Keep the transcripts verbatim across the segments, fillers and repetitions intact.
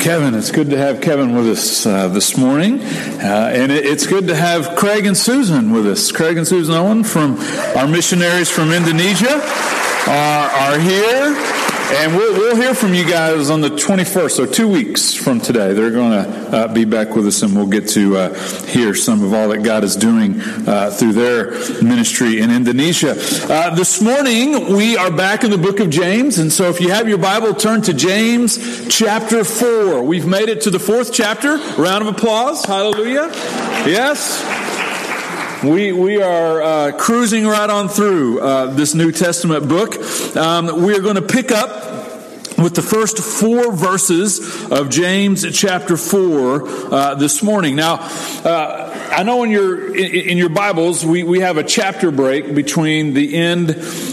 Kevin. It's good to have Kevin with us uh, this morning. Uh, and it, it's good to have Craig and Susan with us. Craig and Susan Owen from our missionaries from Indonesia are, are here. And we'll, we'll hear from you guys on the twenty-first, so two weeks from today. They're going to uh, be back with us, and we'll get to uh, hear some of all that God is doing uh, through their ministry in Indonesia. Uh, this morning, we are back in the book of James, and so if you have your Bible, turn to James chapter four. We've made it to the fourth chapter. Round of applause. Hallelujah. Yes. We we are uh, cruising right on through uh, this New Testament book. Um, we are going to pick up with the first four verses of James chapter four uh, this morning. Now, uh, I know in your in, in your Bibles we, we have a chapter break between the end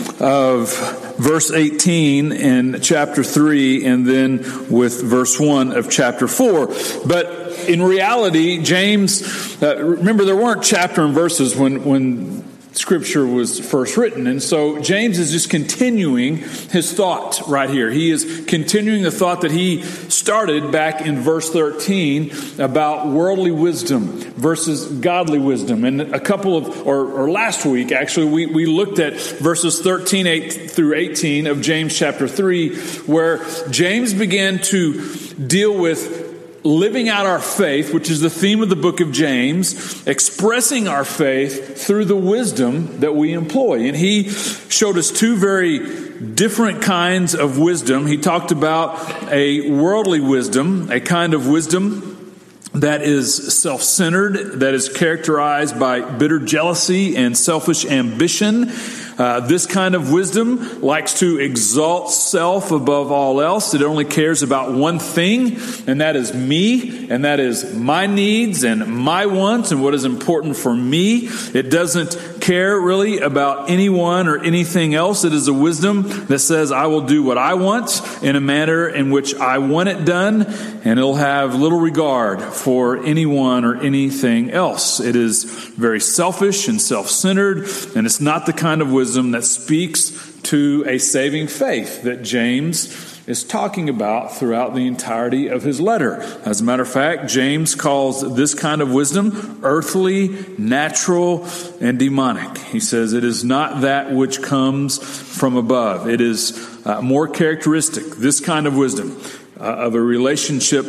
of verse eighteen in chapter three and then with verse one of chapter four. But in reality, James, uh, remember there weren't chapter and verses when, when Scripture was first written. And so James is just continuing his thought right here. He is continuing the thought that he started back in verse thirteen about worldly wisdom versus godly wisdom. And a couple of, or, or last week actually, we, we looked at verses thirteen eight through eighteen of James chapter three, where James began to deal with living out our faith, which is the theme of the book of James, expressing our faith through the wisdom that we employ. And he showed us two very different kinds of wisdom. He talked about a worldly wisdom, a kind of wisdom that is self-centered, that is characterized by bitter jealousy and selfish ambition. Uh, this kind of wisdom likes to exalt self above all else. It only cares about one thing, and that is me, and that is my needs and my wants and what is important for me. It doesn't care really about anyone or anything else. It is a wisdom that says, I will do what I want in a manner in which I want it done, and it'll have little regard for anyone or anything else. It is very selfish and self-centered, and it's not the kind of wisdom that speaks to a saving faith that James is talking about throughout the entirety of his letter. As a matter of fact, James calls this kind of wisdom earthly, natural, and demonic. He says it is not that which comes from above. It is uh, more characteristic, this kind of wisdom, uh, of a relationship,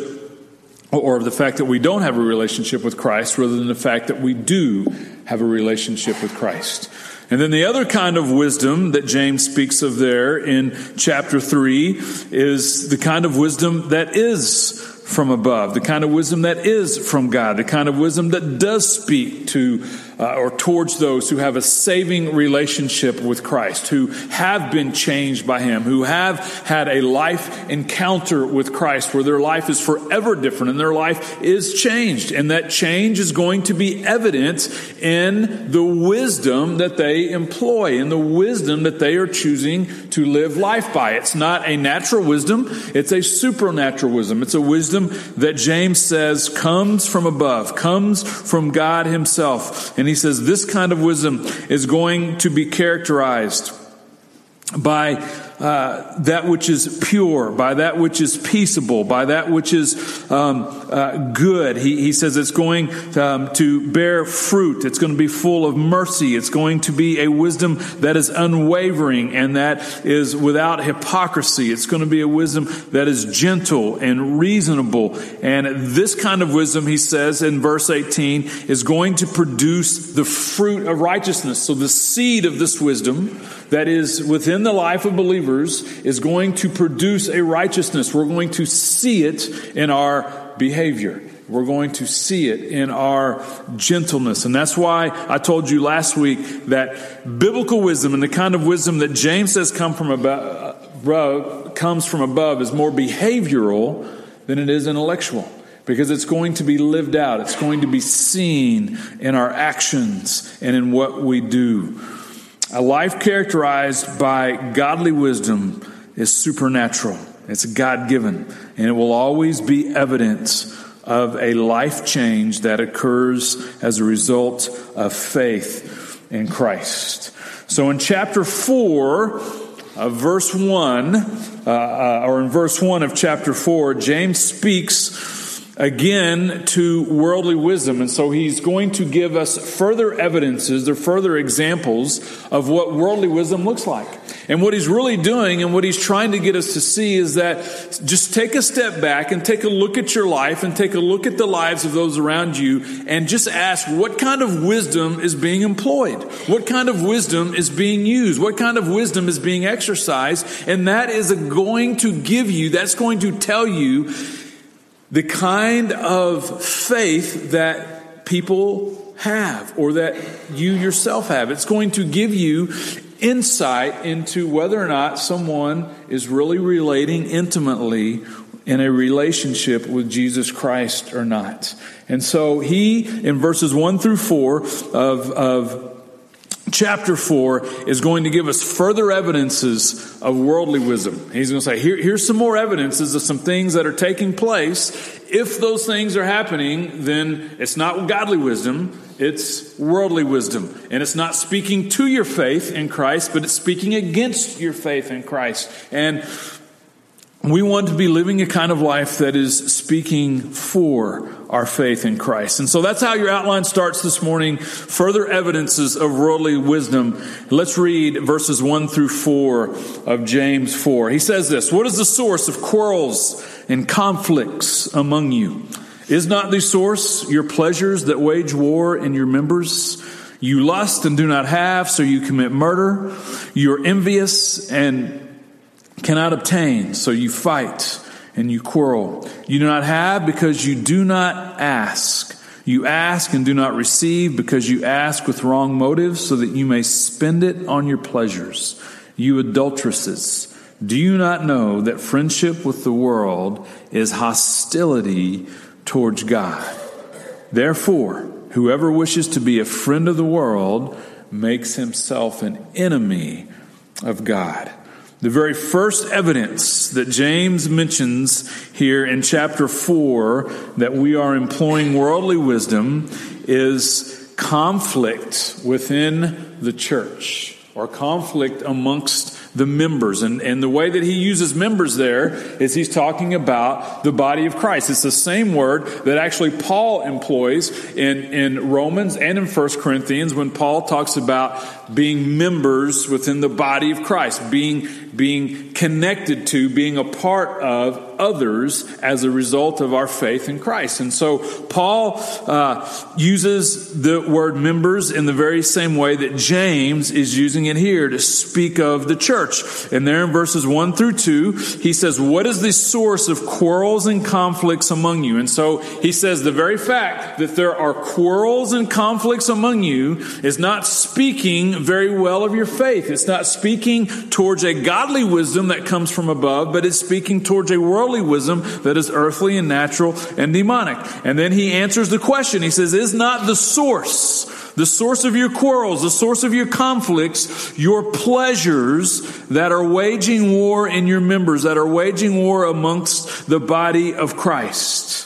or of the fact that we don't have a relationship with Christ, rather than the fact that we do have a relationship with Christ. And then the other kind of wisdom that James speaks of there in chapter three is the kind of wisdom that is from above, the kind of wisdom that is from God, the kind of wisdom that does speak to uh, or towards those who have a saving relationship with Christ, who have been changed by Him, who have had a life encounter with Christ where their life is forever different and their life is changed. And that change is going to be evident in the wisdom that they employ, in the wisdom that they are choosing to live life by. It's not a natural wisdom, it's a supernatural wisdom. It's a wisdom that James says comes from above, comes from God Himself. And he says this kind of wisdom is going to be characterized by uh, that which is pure, by that which is peaceable, by that which is um, uh, good. He, he says it's going um, to bear fruit. It's going to be full of mercy. It's going to be a wisdom that is unwavering and that is without hypocrisy. It's going to be a wisdom that is gentle and reasonable. And this kind of wisdom, he says in verse eighteen, is going to produce the fruit of righteousness. So the seed of this wisdom that is within the life of believers is going to produce a righteousness. We're going to see it in our behavior. We're going to see it in our gentleness. And that's why I told you last week that biblical wisdom and the kind of wisdom that James says come from above, comes from above is more behavioral than it is intellectual. Because it's going to be lived out. It's going to be seen in our actions and in what we do. A life characterized by godly wisdom is supernatural. It's God-given. And it will always be evidence of a life change that occurs as a result of faith in Christ. So in chapter four, uh, verse one, uh, uh, or in verse one of chapter four, James speaks again to worldly wisdom. And so he's going to give us further evidences or further examples of what worldly wisdom looks like. And what he's really doing and what he's trying to get us to see is that just take a step back and take a look at your life and take a look at the lives of those around you and just ask what kind of wisdom is being employed? What kind of wisdom is being used? What kind of wisdom is being exercised? And that is going to give you, that's going to tell you the kind of faith that people have or that you yourself have. It's going to give you insight into whether or not someone is really relating intimately in a relationship with Jesus Christ or not. And so he, in verses one through four of, of chapter four, is going to give us further evidences of worldly wisdom. He's going to say, Here, here's some more evidences of some things that are taking place. If those things are happening, then it's not godly wisdom, it's worldly wisdom. And it's not speaking to your faith in Christ, but it's speaking against your faith in Christ. And we want to be living a kind of life that is speaking for our faith in Christ. And so that's how your outline starts this morning. Further evidences of worldly wisdom. Let's read verses one through four of James four. He says this, "What is the source of quarrels and conflicts among you? Is not the source your pleasures that wage war in your members? You lust and do not have, so you commit murder. You are envious and cannot obtain, so you fight and you quarrel. You do not have because you do not ask. You ask and do not receive because you ask with wrong motives, so that you may spend it on your pleasures. You adulteresses, do you not know that friendship with the world is hostility towards God? Therefore, whoever wishes to be a friend of the world makes himself an enemy of God." The very first evidence that James mentions here in chapter four that we are employing worldly wisdom is conflict within the church, or conflict amongst the members. And, and the way that he uses members there is he's talking about the body of Christ. It's the same word that actually Paul employs in, in Romans and in First Corinthians when Paul talks about being members within the body of Christ, being, being connected to, being a part of others as a result of our faith in Christ. And so Paul uh, uses the word members in the very same way that James is using it here to speak of the church. And there in verses one through two, he says, "What is the source of quarrels and conflicts among you?" And so he says the very fact that there are quarrels and conflicts among you is not speaking very well of your faith. It's not speaking towards a godly wisdom that comes from above, but it's speaking towards a worldly wisdom that is earthly and natural and demonic. And then he answers the question. He says, "Is not the source, the source of your quarrels, the source of your conflicts, your pleasures that are waging war in your members, that are waging war amongst the body of Christ?"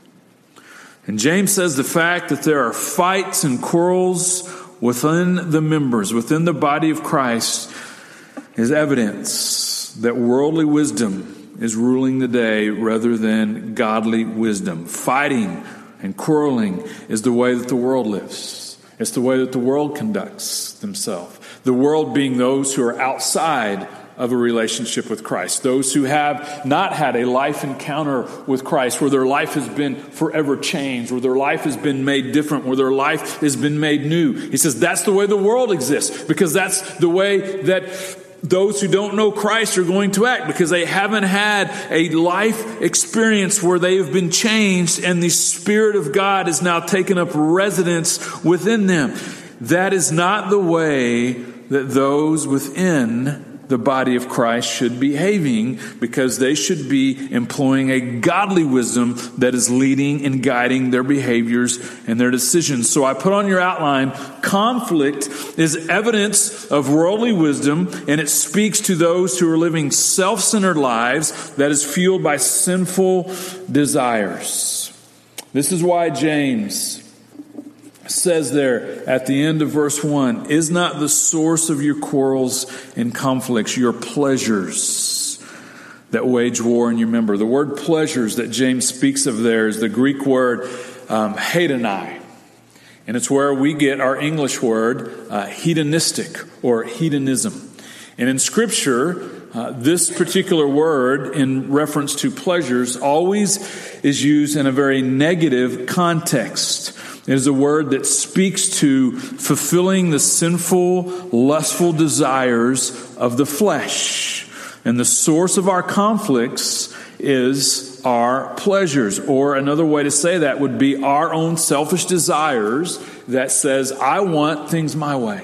And James says the fact that there are fights and quarrels within the members, within the body of Christ, is evidence that worldly wisdom is ruling the day rather than godly wisdom. Fighting and quarreling is the way that the world lives. It's the way that the world conducts themselves. The world being those who are outside of a relationship with Christ. Those who have not had a life encounter with Christ, where their life has been forever changed, where their life has been made different, where their life has been made new. He says that's the way the world exists, because that's the way that those who don't know Christ are going to act, because they haven't had a life experience where they have been changed and the Spirit of God has now taken up residence within them. That is not the way that those within the body of Christ should be behaving, because they should be employing a godly wisdom that is leading and guiding their behaviors and their decisions. So I put on your outline, conflict is evidence of worldly wisdom, and it speaks to those who are living self-centered lives that is fueled by sinful desires. This is why James says there at the end of verse one, is not the source of your quarrels and conflicts your pleasures that wage war in your member. The word pleasures that James speaks of there is the Greek word um, hedonai. And it's where we get our English word uh, hedonistic or hedonism. And in Scripture, uh, this particular word in reference to pleasures always is used in a very negative context. It is a word that speaks to fulfilling the sinful, lustful desires of the flesh. And the source of our conflicts is our pleasures. Or another way to say that would be our own selfish desires that says, I want things my way.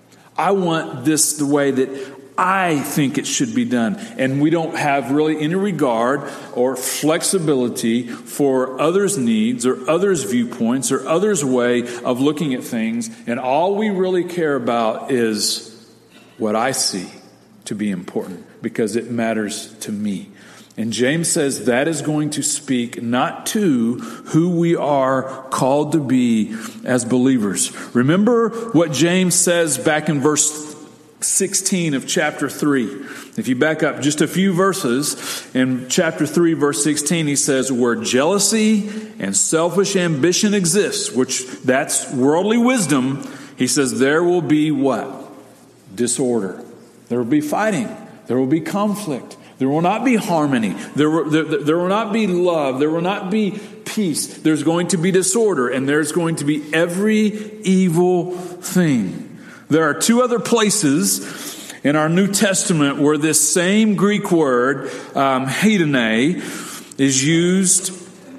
I want this the way that I think it should be done. And we don't have really any regard or flexibility for others' needs or others' viewpoints or others' way of looking at things. And all we really care about is what I see to be important because it matters to me. And James says that is going to speak not to who we are called to be as believers. Remember what James says back in verse sixteen of chapter three. If you back up just a few verses, in chapter three, verse sixteen, he says, where jealousy and selfish ambition exists, which that's worldly wisdom, he says there will be what? Disorder. There will be fighting. There will be conflict. There will not be harmony. There will, there, there will not be love. There will not be peace. There's going to be disorder, and there's going to be every evil thing. There are two other places in our New Testament where this same Greek word, um, hedone, is used,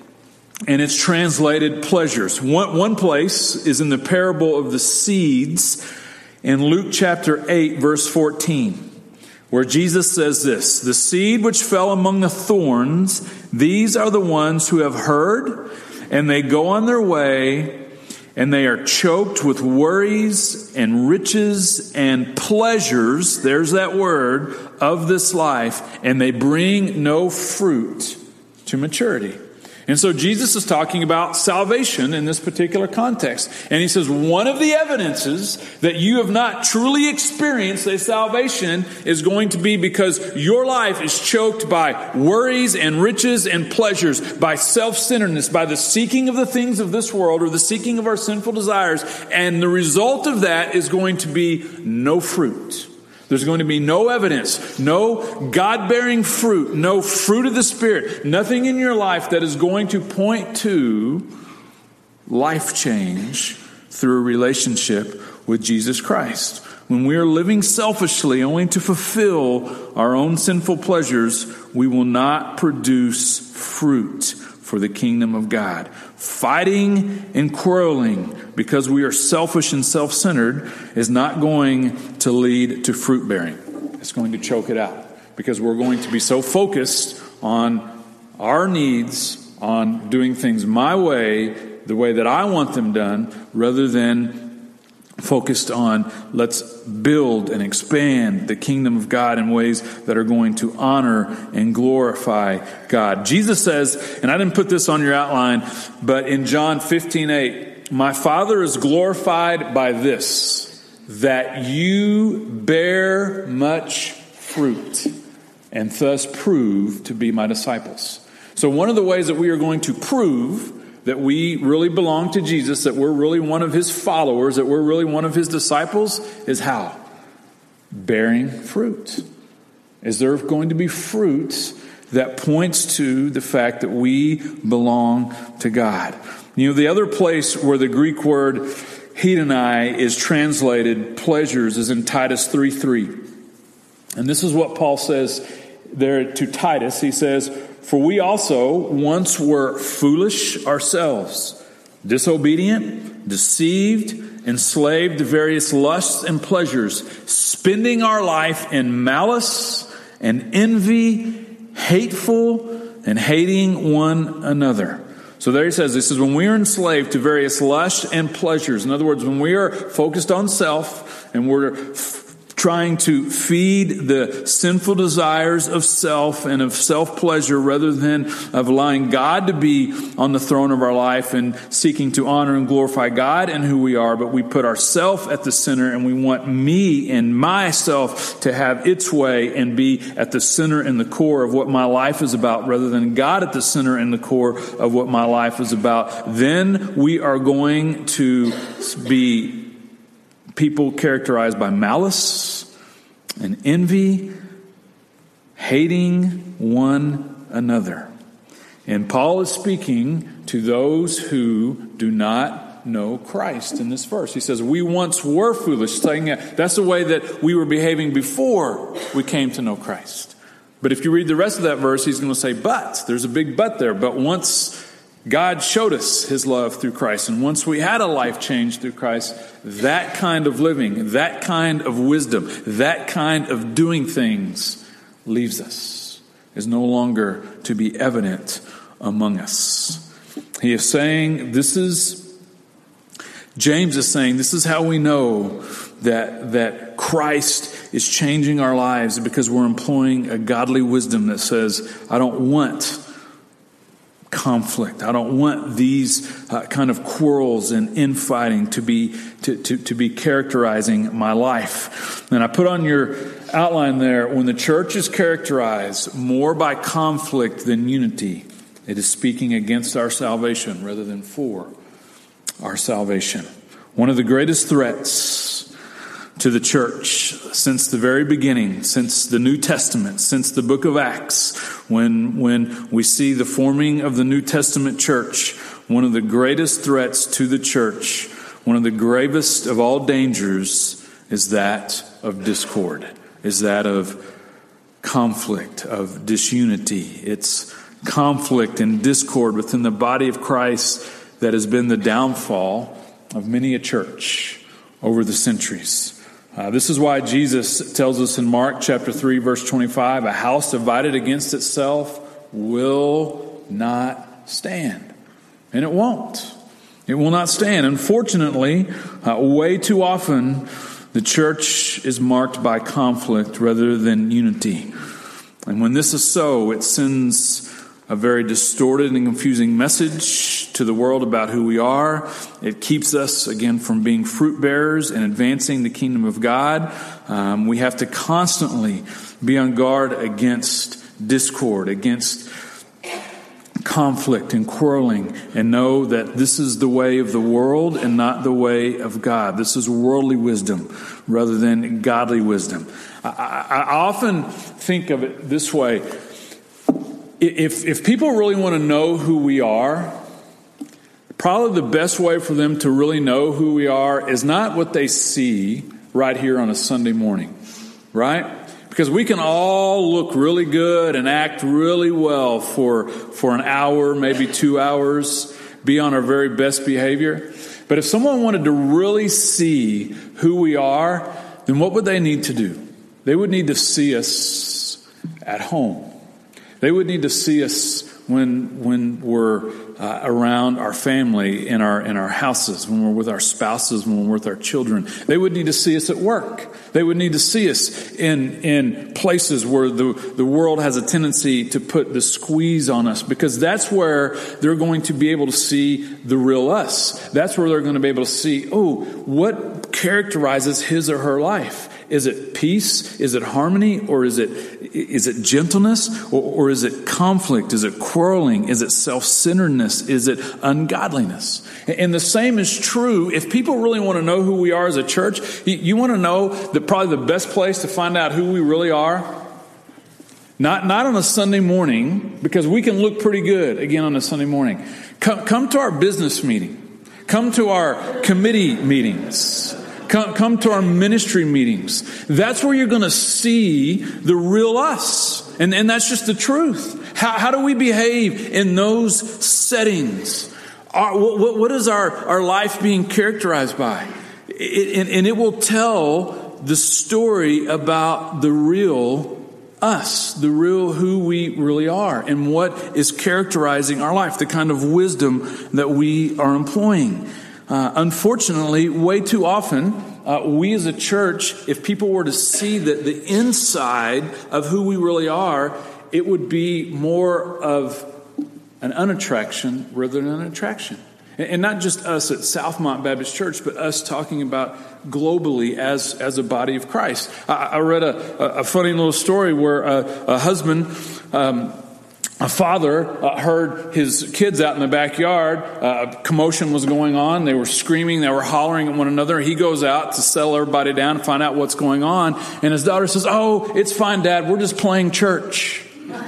and it's translated pleasures. One, one place is in the parable of the seeds in Luke chapter eight, verse fourteen. Where Jesus says this, the seed which fell among the thorns, these are the ones who have heard, and they go on their way, and they are choked with worries and riches and pleasures, there's that word, of this life, and they bring no fruit to maturity. And so Jesus is talking about salvation in this particular context. And he says one of the evidences that you have not truly experienced a salvation is going to be because your life is choked by worries and riches and pleasures, by self-centeredness, by the seeking of the things of this world or the seeking of our sinful desires. And the result of that is going to be no fruit. There's going to be no evidence, no God-bearing fruit, no fruit of the Spirit, nothing in your life that is going to point to life change through a relationship with Jesus Christ. When we are living selfishly only to fulfill our own sinful pleasures, we will not produce fruit for the kingdom of God. Fighting and quarreling because we are selfish and self-centered is not going to lead to fruit bearing. It's going to choke it out because we're going to be so focused on our needs, on doing things my way, the way that I want them done, rather than focused on let's build and expand the kingdom of God in ways that are going to honor and glorify God. Jesus says, and I didn't put this on your outline, but in John fifteen eight, my Father is glorified by this, that you bear much fruit and thus prove to be my disciples. So one of the ways that we are going to prove that we really belong to Jesus, that we're really one of his followers, that we're really one of his disciples, is how? Bearing fruit. Is there going to be fruit that points to the fact that we belong to God? You know, the other place where the Greek word hedonai is translated pleasures is in Titus three three. And this is what Paul says there to Titus. He says, for we also once were foolish ourselves, disobedient, deceived, enslaved to various lusts and pleasures, spending our life in malice and envy, hateful and hating one another. So there he says, this is when we are enslaved to various lusts and pleasures. In other words, when we are focused on self and we're f- trying to feed the sinful desires of self and of self-pleasure rather than of allowing God to be on the throne of our life and seeking to honor and glorify God and who we are. But we put ourself at the center, and we want me and myself to have its way and be at the center and the core of what my life is about rather than God at the center and the core of what my life is about. Then we are going to be people characterized by malice and envy, hating one another. And Paul is speaking to those who do not know Christ in this verse. He says, we once were foolish, saying that's the way that we were behaving before we came to know Christ. But if you read the rest of that verse, he's going to say, but, there's a big but there. But once God showed us his love through Christ, and once we had a life change through Christ, that kind of living, that kind of wisdom, that kind of doing things leaves us, is no longer to be evident among us. He is saying, this is, James is saying, this is how we know that, that Christ is changing our lives, because we're employing a godly wisdom that says, I don't want conflict. I don't want these uh, kind of quarrels and infighting to be to, to, to be characterizing my life. And I put on your outline there, when the church is characterized more by conflict than unity, it is speaking against our salvation rather than for our salvation. One of the greatest threats to the church since the very beginning, since the New Testament, since the book of Acts, when when we see the forming of the New Testament church, one of the greatest threats to the church, one of the gravest of all dangers, is that of discord, is that of conflict, of disunity. It's conflict and discord within the body of Christ that has been the downfall of many a church over the centuries. Uh, this is why Jesus tells us in Mark chapter three, verse twenty-five, a house divided against itself will not stand. And it won't. It will not stand. Unfortunately, uh, way too often, the church is marked by conflict rather than unity. And when this is so, it sends a very distorted and confusing message to the world about who we are. It keeps us, again, from being fruit bearers and advancing the kingdom of God. Um, we have to constantly be on guard against discord, against conflict and quarreling, and know that this is the way of the world and not the way of God. This is worldly wisdom rather than godly wisdom. I, I, I often think of it this way. If if people really want to know who we are, probably the best way for them to really know who we are is not what they see right here on a Sunday morning, right? Because we can all look really good and act really well for, for an hour, maybe two hours, be on our very best behavior. But if someone wanted to really see who we are, then what would they need to do? They would need to see us at home. They would need to see us when when we're uh, around our family, in our in our houses, when we're with our spouses, when we're with our children. They would need to see us at work. They would need to see us in in places where the, the world has a tendency to put the squeeze on us, because that's where they're going to be able to see the real us. That's where they're going to be able to see, oh, what characterizes his or her life? Is it peace? Is it harmony? Or is it is it gentleness? Or, or is it conflict? Is it quarreling? Is it self-centeredness? Is it ungodliness? And the same is true if people really want to know who we are as a church. You, you want to know that probably the best place to find out who we really are? Not, not on a Sunday morning, because we can look pretty good, again, on a Sunday morning. Come, come to our business meeting. Come to our committee meetings. Come, come to our ministry meetings. That's where you're going to see the real us. And, and that's just the truth. How, how do we behave in those settings? Our, what, what is our, our life being characterized by? It, and, and it will tell the story about the real us, the real who we really are, and what is characterizing our life, the kind of wisdom that we are employing. Uh, unfortunately, way too often, uh, we as a church, if people were to see that the inside of who we really are, it would be more of an unattraction rather than an attraction. And not just us at Southmont Baptist Church, but us talking about globally as, as a body of Christ. I, I read a, a funny little story where a, a husband, um, a father uh, heard his kids out in the backyard. Uh, a commotion was going on. They were screaming. They were hollering at one another. He goes out to settle everybody down and find out what's going on. And his daughter says, "Oh, it's fine, Dad. We're just playing church."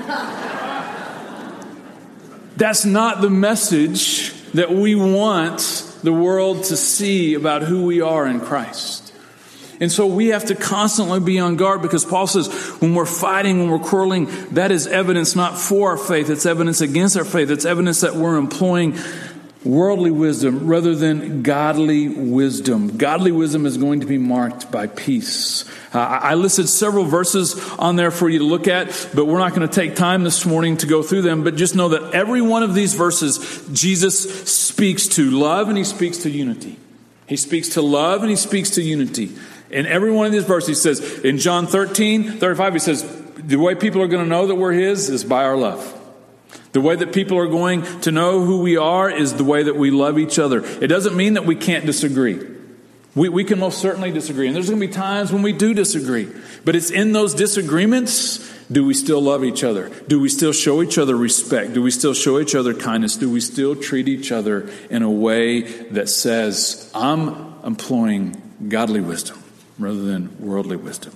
That's not the message that we want the world to see about who we are in Christ. And so we have to constantly be on guard, because Paul says when we're fighting, when we're quarreling, that is evidence not for our faith. It's evidence against our faith. It's evidence that we're employing worldly wisdom rather than godly wisdom. Godly wisdom is going to be marked by peace. Uh, I listed several verses on there for you to look at, but we're not going to take time this morning to go through them. But just know that every one of these verses, Jesus speaks to love and he speaks to unity. He speaks to love and he speaks to unity. In every one of these verses, he says, in John thirteen thirty-five, he says, the way people are going to know that we're his is by our love. The way that people are going to know who we are is the way that we love each other. It doesn't mean that we can't disagree. We, we can most certainly disagree. And there's going to be times when we do disagree. But it's in those disagreements, do we still love each other? Do we still show each other respect? Do we still show each other kindness? Do we still treat each other in a way that says, I'm employing godly wisdom rather than worldly wisdom?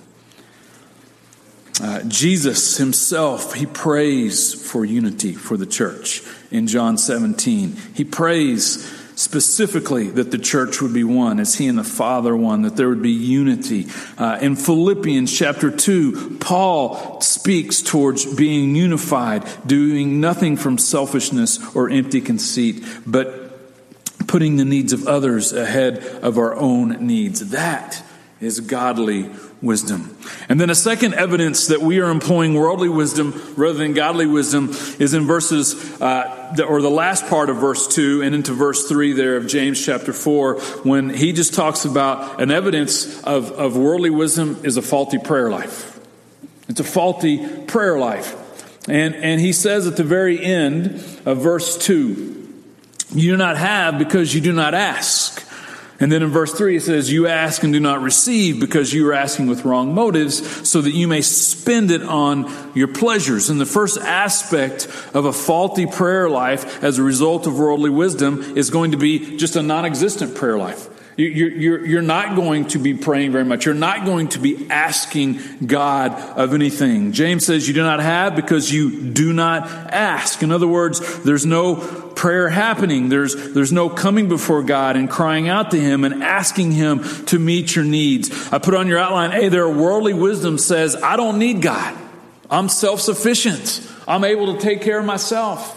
Uh, Jesus himself, he prays for unity for the church in John seventeen. He prays specifically that the church would be one as he and the Father one, that there would be unity. Uh, in Philippians chapter two, Paul speaks towards being unified, doing nothing from selfishness or empty conceit, but putting the needs of others ahead of our own needs. That is godly wisdom. And then a second evidence that we are employing worldly wisdom rather than godly wisdom is in verses, uh, or the last part of verse two and into verse three there of James chapter four, when he just talks about an evidence of, of worldly wisdom is a faulty prayer life. It's a faulty prayer life. And, and he says at the very end of verse two, you do not have because you do not ask. And then in verse three, it says, you ask and do not receive because you are asking with wrong motives so that you may spend it on your pleasures. And the first aspect of a faulty prayer life as a result of worldly wisdom is going to be just a non-existent prayer life. You're, you're, you're not going to be praying very much. You're not going to be asking God of anything. James says you do not have because you do not ask. In other words, there's no prayer happening. There's, there's no coming before God and crying out to him and asking him to meet your needs. I put on your outline, hey, their worldly wisdom says, I don't need God. I'm self-sufficient. I'm able to take care of myself.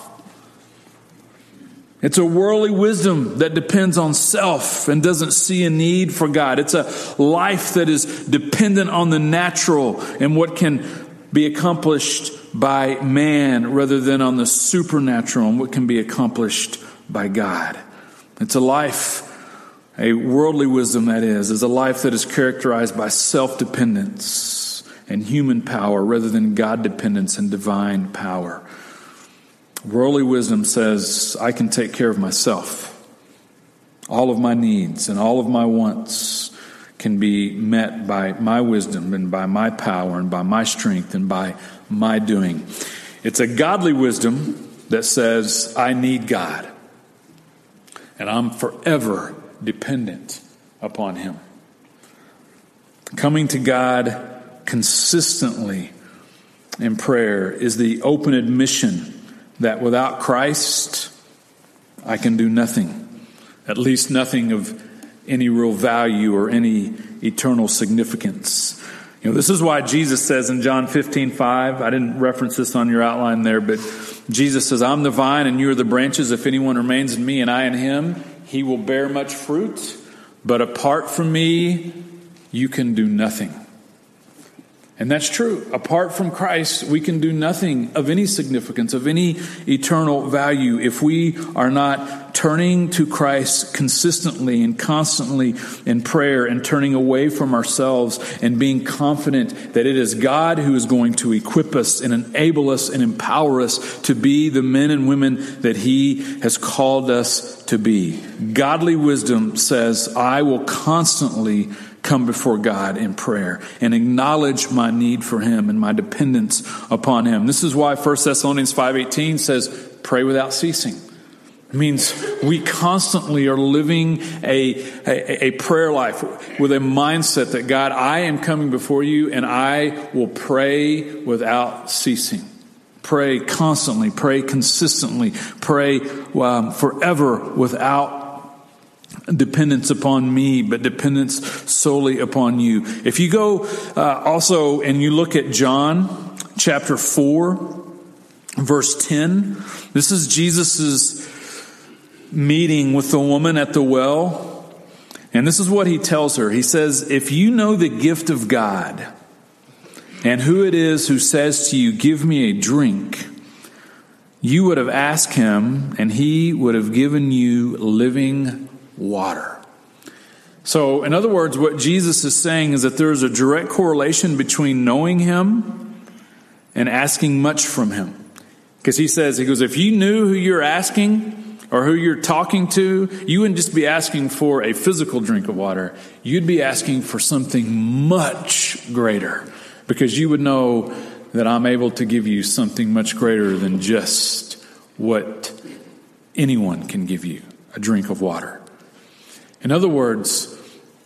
It's a worldly wisdom that depends on self and doesn't see a need for God. It's a life that is dependent on the natural and what can be accomplished by man rather than on the supernatural and what can be accomplished by God. It's a life, a worldly wisdom that is, is a life that is characterized by self-dependence and human power rather than God-dependence and divine power. Worldly wisdom says, I can take care of myself. All of my needs and all of my wants can be met by my wisdom and by my power and by my strength and by my doing. It's a godly wisdom that says, I need God. And I'm forever dependent upon him. Coming to God consistently in prayer is the open admission that without Christ, I can do nothing, at least nothing of any real value or any eternal significance. You know, this is why Jesus says in John fifteen five, I didn't reference this on your outline there, but Jesus says, I'm the vine and you are the branches. If anyone remains in me and I in him, he will bear much fruit. But apart from me, you can do nothing. And that's true. Apart from Christ, we can do nothing of any significance, of any eternal value, if we are not turning to Christ consistently and constantly in prayer and turning away from ourselves and being confident that it is God who is going to equip us and enable us and empower us to be the men and women that He has called us to be. Godly wisdom says, I will constantly come before God in prayer and acknowledge my need for Him and my dependence upon Him. This is why First Thessalonians five eighteen says, pray without ceasing. It means we constantly are living a, a, a prayer life with a mindset that, God, I am coming before you and I will pray without ceasing. Pray constantly, pray consistently, pray um, forever without dependence upon me, but dependence solely upon you. If you go uh, also and you look at John chapter four, verse ten, this is Jesus's meeting with the woman at the well. And this is what He tells her. He says, if you know the gift of God and who it is who says to you, give me a drink, you would have asked Him and He would have given you living water. So, in other words, what Jesus is saying is that there is a direct correlation between knowing Him and asking much from Him. Because He says, He goes, if you knew who you're asking or who you're talking to, you wouldn't just be asking for a physical drink of water. You'd be asking for something much greater, because you would know that I'm able to give you something much greater than just what anyone can give you, a drink of water. In other words,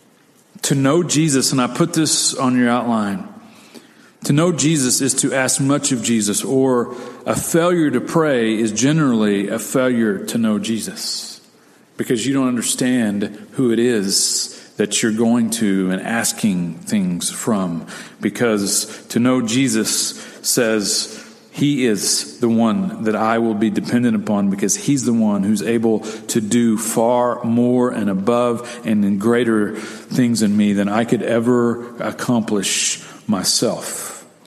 to know Jesus, and I put this on your outline, to know Jesus is to ask much of Jesus, or a failure to pray is generally a failure to know Jesus, because you don't understand who it is that you're going to and asking things from. Because to know Jesus says, He is the one that I will be dependent upon, because He's the one who's able to do far more and above and in greater things in me than I could ever accomplish myself.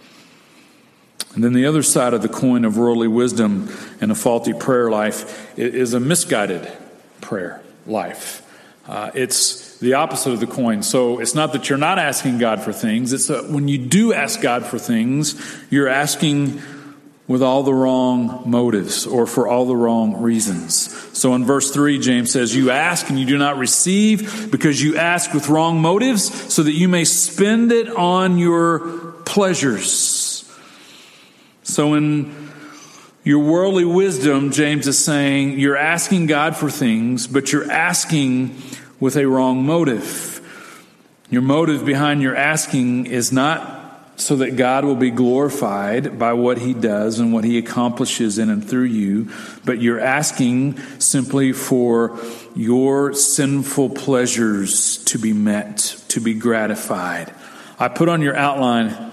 And then the other side of the coin of worldly wisdom and a faulty prayer life is a misguided prayer life. Uh, it's the opposite of the coin. So it's not that you're not asking God for things. It's that when you do ask God for things, you're asking with all the wrong motives or for all the wrong reasons. So in verse three, James says, you ask and you do not receive because you ask with wrong motives, so that you may spend it on your pleasures. So in your worldly wisdom, James is saying, you're asking God for things, but you're asking with a wrong motive. Your motive behind your asking is not so that God will be glorified by what He does and what He accomplishes in and through you, but you're asking simply for your sinful pleasures to be met, to be gratified. I put on your outline,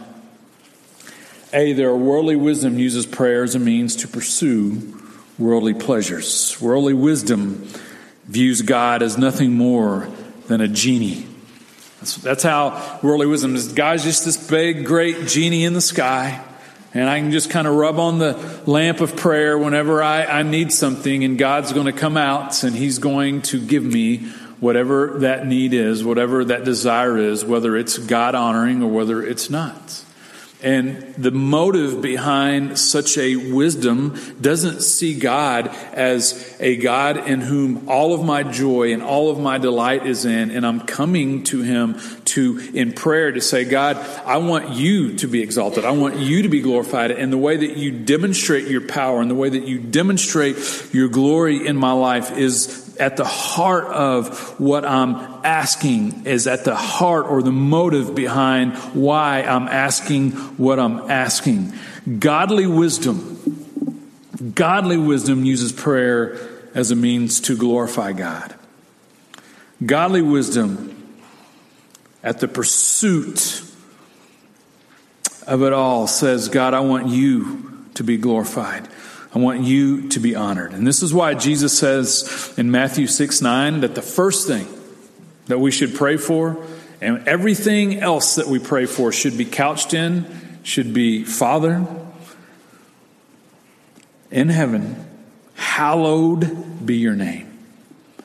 A, their worldly wisdom uses prayer as a means to pursue worldly pleasures. Worldly wisdom views God as nothing more than a genie. That's, that's how worldly wisdom is. God's just this big, great genie in the sky, and I can just kind of rub on the lamp of prayer whenever I, I need something, and God's going to come out and He's going to give me whatever that need is, whatever that desire is, whether it's God-honoring or whether it's not. And the motive behind such a wisdom doesn't see God as a God in whom all of my joy and all of my delight is in. And I'm coming to Him to, in prayer, to say, God, I want you to be exalted. I want you to be glorified. And the way that you demonstrate your power and the way that you demonstrate your glory in my life is at the heart of what I'm asking, is at the heart or the motive behind why I'm asking what I'm asking. Godly wisdom, godly wisdom uses prayer as a means to glorify God. Godly wisdom, at the pursuit of it all, says, God, I want you to be glorified. I want you to be honored. And this is why Jesus says in Matthew six nine that the first thing that we should pray for, and everything else that we pray for should be couched in, should be, Father in heaven, hallowed be your name.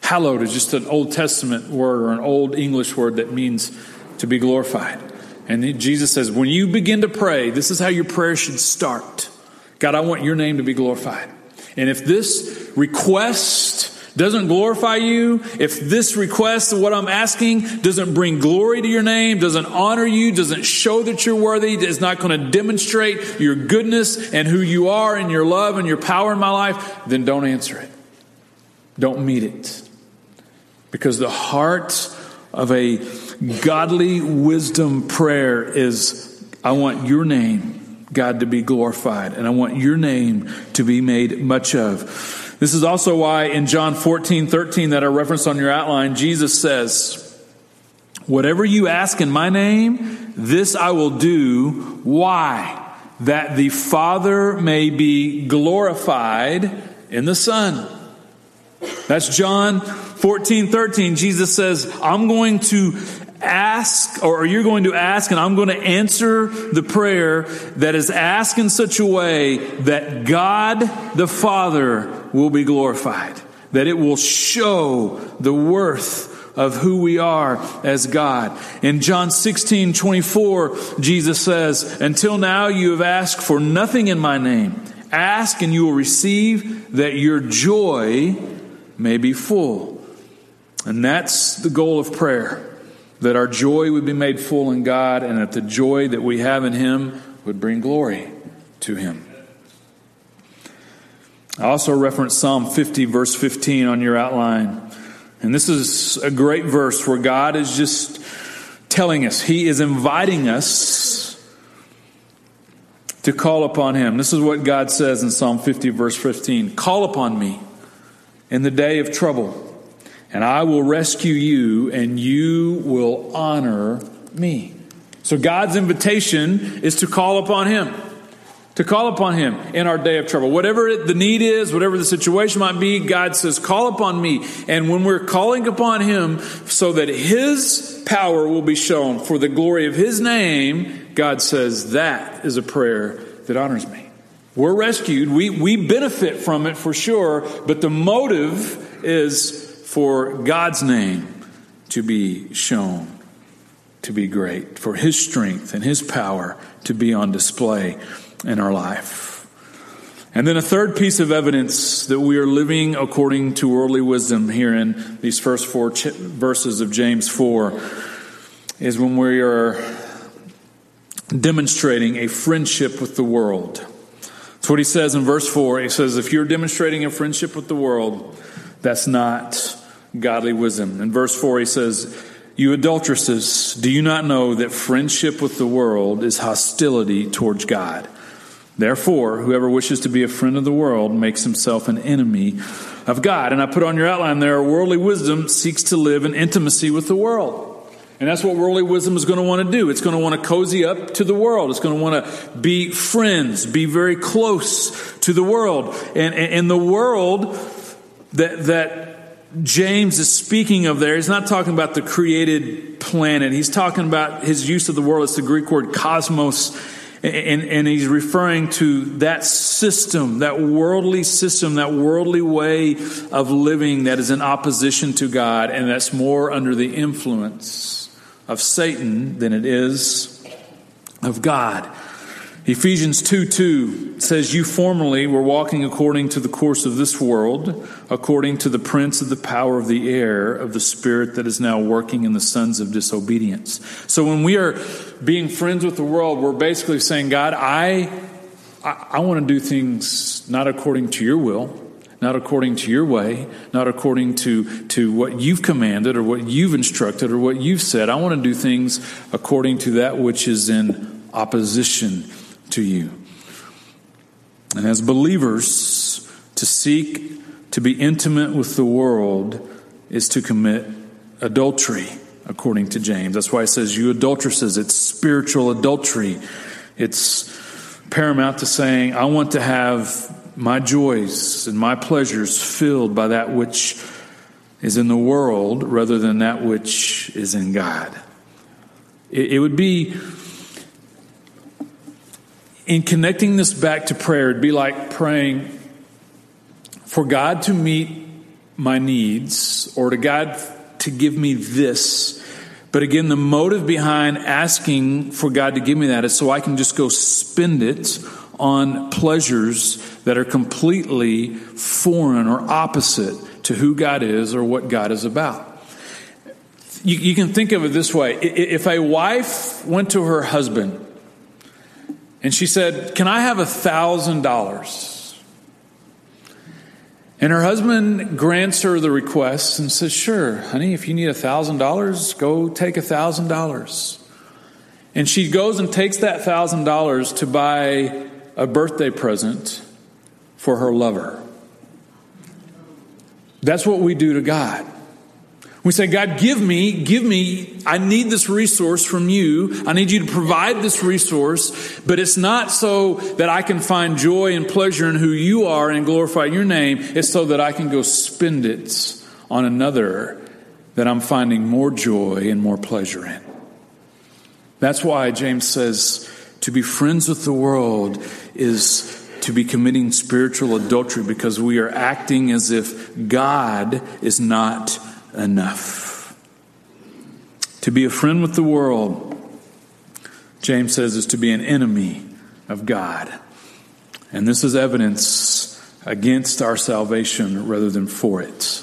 Hallowed is just an Old Testament word or an Old English word that means to be glorified. And Jesus says, when you begin to pray, this is how your prayer should start. God, I want your name to be glorified. And if this request doesn't glorify you, if this request of what I'm asking doesn't bring glory to your name, doesn't honor you, doesn't show that you're worthy, is not going to demonstrate your goodness and who you are and your love and your power in my life, then don't answer it. Don't meet it. Because the heart of a godly wisdom prayer is, I want your name, God, to be glorified, and I want your name to be made much of. This is also why in John fourteen thirteen that I referenced on your outline, Jesus says, whatever you ask in my name, this I will do. Why? That the Father may be glorified in the Son. That's John fourteen thirteen. Jesus says, I'm going to ask, or you're going to ask, and I'm going to answer the prayer that is asked in such a way that God the Father will be glorified, that it will show the worth of who we are as God. In John sixteen twenty-four, Jesus says, until now you have asked for nothing in my name. Ask and you will receive, that your joy may be full. And that's the goal of prayer. That our joy would be made full in God, and that the joy that we have in Him would bring glory to Him. I also referenced Psalm fifty, verse fifteen on your outline. And this is a great verse where God is just telling us, He is inviting us to call upon Him. This is what God says in Psalm fifty, verse fifteen. Call upon me in the day of trouble, and I will rescue you, and you will honor me. So God's invitation is to call upon Him. To call upon Him in our day of trouble. Whatever the need is, whatever the situation might be, God says, call upon me. And when we're calling upon Him so that His power will be shown for the glory of His name, God says, that is a prayer that honors me. We're rescued. We, we benefit from it for sure. But the motive is for God's name to be shown, to be great, for His strength and His power to be on display in our life. And then a third piece of evidence that we are living according to worldly wisdom here in these first four ch- verses of James four is when we are demonstrating a friendship with the world. That's what he says in verse four. He says, if you're demonstrating a friendship with the world, that's not godly wisdom. In verse four, he says, you adulteresses, do you not know that friendship with the world is hostility towards God? Therefore, whoever wishes to be a friend of the world makes himself an enemy of God. And I put on your outline there, worldly wisdom seeks to live in intimacy with the world. And that's what worldly wisdom is going to want to do. It's going to want to cozy up to the world. It's going to want to be friends, be very close to the world. And in the world that that James is speaking of there, he's not talking about the created planet. He's talking about his use of the world. It's the Greek word cosmos. And, and he's referring to that system, that worldly system, that worldly way of living that is in opposition to God, and that's more under the influence of Satan than it is of God. Ephesians two two says, you formerly were walking according to the course of this world, according to the prince of the power of the air, of the spirit that is now working in the sons of disobedience. So when we are being friends with the world, we're basically saying, God, I, I, I want to do things not according to your will, not according to your way, not according to, to what you've commanded or what you've instructed or what you've said. I want to do things according to that which is in opposition to you. And as believers, to seek to be intimate with the world is to commit adultery, according to James. That's why it says, you adulteresses. It's spiritual adultery. It's paramount to saying, I want to have my joys and my pleasures filled by that which is in the world rather than that which is in God. It, it would be, in connecting this back to prayer, it'd be like praying for God to meet my needs or to God to give me this. But again, the motive behind asking for God to give me that is so I can just go spend it on pleasures that are completely foreign or opposite to who God is or what God is about. You, you can think of it this way. If a wife went to her husband and she said, "Can I have a thousand dollars?" And her husband grants her the request and says, "Sure, honey, if you need a thousand dollars, go take a thousand dollars." And she goes and takes that thousand dollars to buy a birthday present for her lover. That's what we do to God. We say, "God, give me, give me, I need this resource from you. I need you to provide this resource, but it's not so that I can find joy and pleasure in who you are and glorify your name. It's so that I can go spend it on another that I'm finding more joy and more pleasure in." That's why James says to be friends with the world is to be committing spiritual adultery, because we are acting as if God is not enough. To be a friend with the world, James says, is to be an enemy of God. And this is evidence against our salvation rather than for it.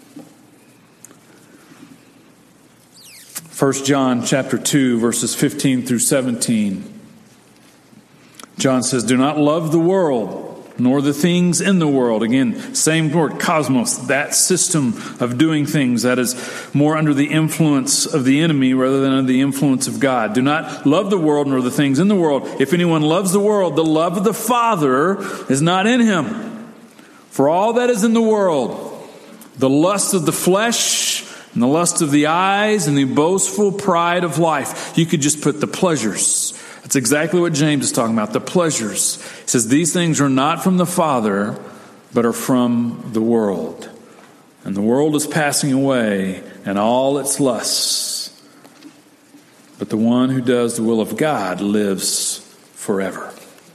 First John chapter two, verses fifteen through seventeen. John says, "Do not love the world, nor the things in the world." Again, same word, cosmos, that system of doing things that is more under the influence of the enemy rather than under the influence of God. "Do not love the world nor the things in the world. If anyone loves the world, the love of the Father is not in him. For all that is in the world, the lust of the flesh and the lust of the eyes and the boastful pride of life." You could just put the pleasures. That's exactly what James is talking about, the pleasures. He says these things are not from the Father, but are from the world. And the world is passing away and all its lusts. But the one who does the will of God lives forever.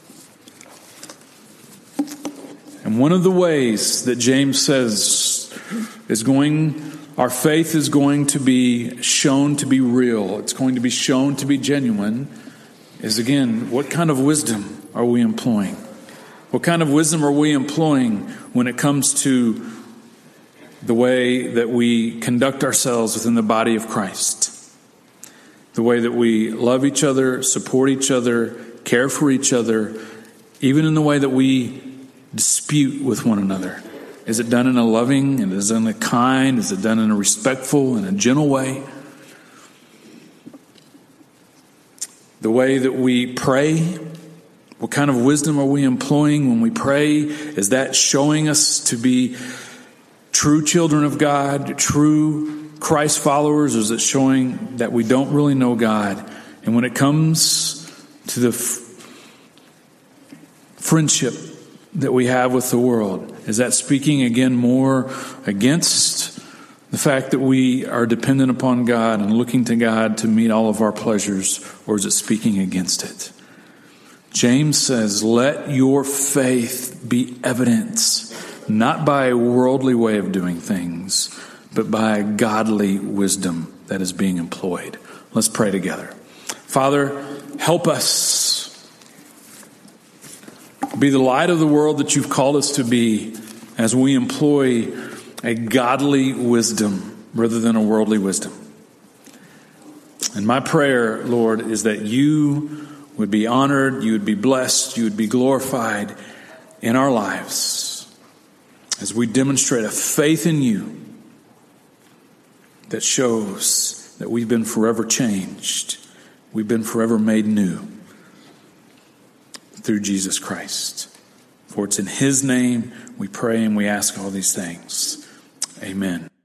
And one of the ways that James says is going, our faith is going to be shown to be real, it's going to be shown to be genuine, is again, what kind of wisdom are we employing? What kind of wisdom are we employing when it comes to the way that we conduct ourselves within the body of Christ? The way that we love each other, support each other, care for each other, even in the way that we dispute with one another. Is it done in a loving, and is it done in a kind, is it done in a respectful and a gentle way? The way that we pray, what kind of wisdom are we employing when we pray? Is that showing us to be true children of God, true Christ followers, or is it showing that we don't really know God? And when it comes to the f- friendship that we have with the world, is that speaking again more against the fact that we are dependent upon God and looking to God to meet all of our pleasures, or is it speaking against it? James says, let your faith be evidence, not by a worldly way of doing things, but by a godly wisdom that is being employed. Let's pray together. Father, help us be the light of the world that you've called us to be as we employ a godly wisdom rather than a worldly wisdom. And my prayer, Lord, is that you would be honored, you would be blessed, you would be glorified in our lives as we demonstrate a faith in you that shows that we've been forever changed, we've been forever made new through Jesus Christ. For it's in his name we pray and we ask all these things. Amen.